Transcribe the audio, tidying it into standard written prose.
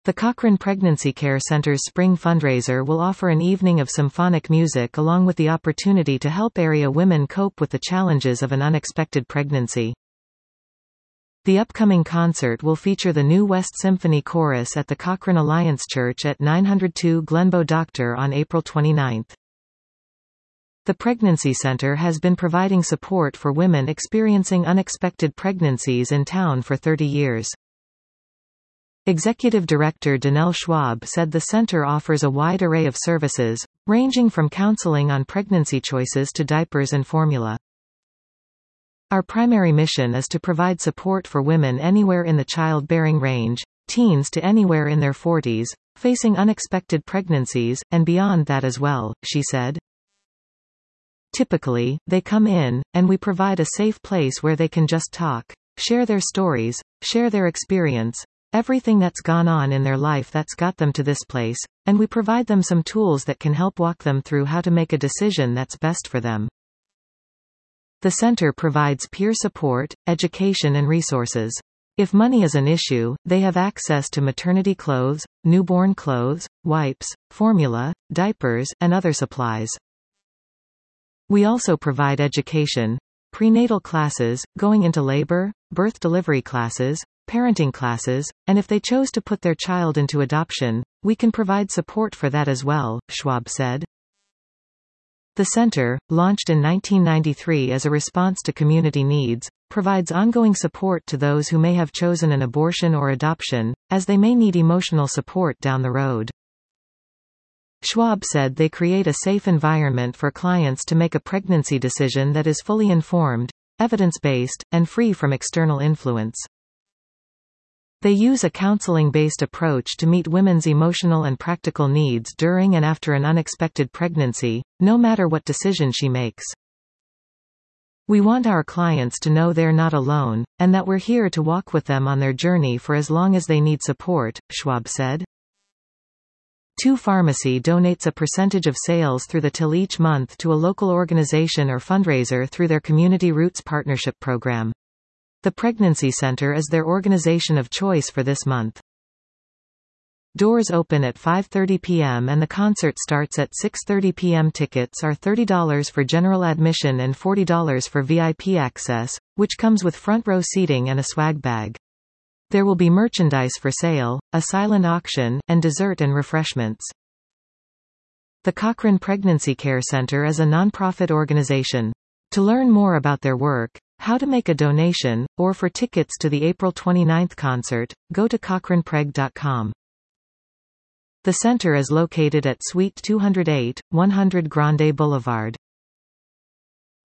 The Cochrane Pregnancy Care Center's spring fundraiser will offer an evening of symphonic music along with the opportunity to help area women cope with the challenges of an unexpected pregnancy. The upcoming concert will feature the New West Symphony Chorus at the Cochrane Alliance Church at 902 Glenbow Doctor on April 29. The Pregnancy Center has been providing support for women experiencing unexpected pregnancies in town for 30 years. Executive Director Danelle Schwab said the center offers a wide array of services, ranging from counseling on pregnancy choices to diapers and formula. Our primary mission is to provide support for women anywhere in the childbearing range, teens to anywhere in their 40s, facing unexpected pregnancies, and beyond that as well, she said. Typically, they come in, and we provide a safe place where they can just talk, share their stories, share their experience, everything that's gone on in their life that's got them to this place, and we provide them some tools that can help walk them through how to make a decision that's best for them. The center provides peer support, education and resources. If money is an issue, they have access to maternity clothes, newborn clothes, wipes, formula, diapers, and other supplies. We also provide education, prenatal classes, going into labor, birth delivery classes, parenting classes, and if they chose to put their child into adoption, we can provide support for that as well, Schwab said. The center, launched in 1993 as a response to community needs, provides ongoing support to those who may have chosen an abortion or adoption, as they may need emotional support down the road. Schwab said they create a safe environment for clients to make a pregnancy decision that is fully informed, evidence-based, and free from external influence. They use a counseling-based approach to meet women's emotional and practical needs during and after an unexpected pregnancy, no matter what decision she makes. We want our clients to know they're not alone, and that we're here to walk with them on their journey for as long as they need support, Schwab said. 2 Pharmacy donates a percentage of sales through the till each month to a local organization or fundraiser through their Community Roots Partnership program. The Pregnancy Center is their organization of choice for this month. Doors open at 5:30 p.m. and the concert starts at 6:30 p.m. Tickets are $30 for general admission and $40 for VIP access, which comes with front row seating and a swag bag. There will be merchandise for sale, a silent auction, and dessert and refreshments. The Cochrane Pregnancy Care Center is a nonprofit organization. To learn more about their work, how to make a donation, or for tickets to the April 29 concert, go to cochranepreg.com. The center is located at Suite 208, 100 Grande Boulevard.